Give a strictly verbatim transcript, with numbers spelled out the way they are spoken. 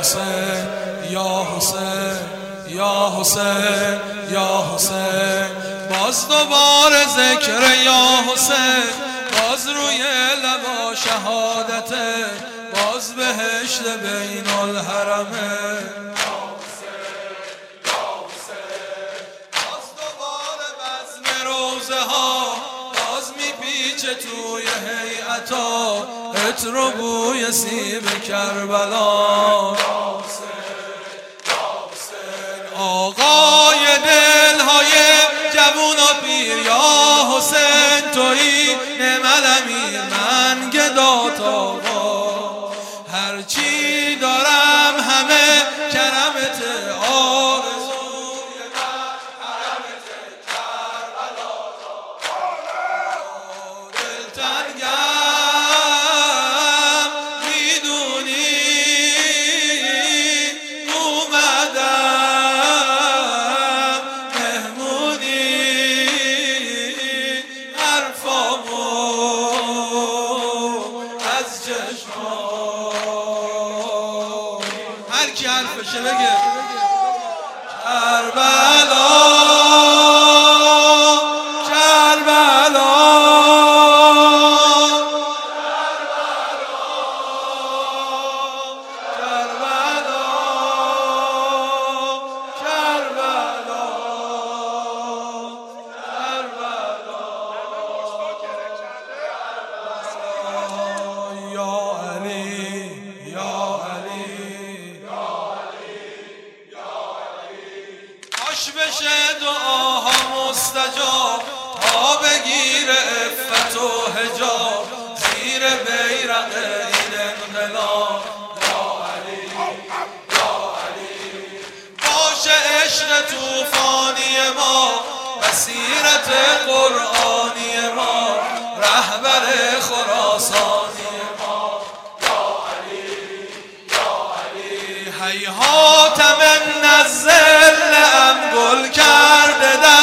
حسین یا حسین یا حسین یا حسین. باز دوباره ذکر یا حسین، باز روی لبا شهادته، باز بهشت بین الحرمه. باز دوباره بزم روزه ها، باز میپیچه توی هیئتا، عطر و بوی سیب کربلا. آقای دلهای جوون و پیر یا حسین، تویی نعم الامیر من گدات آقا. هرچی دارم همه کرمت، آرزوی من حرمت کربلا. دلتنگم میدونی اومدم هر کی حرفشه بگه کربلا کربلا کربلا کربلا کربلا. یا علی یا کاش بشه دعاها مستجاب، تا بگیره عفت و حجاب زیر بیرق این انقلاب. یا علی یا علی باشه عشق توفانی ما، بصیرت قرآنی ما، رهبر خراسانی ما. یا علی یا علی هیهات من الظل ام گل کرده در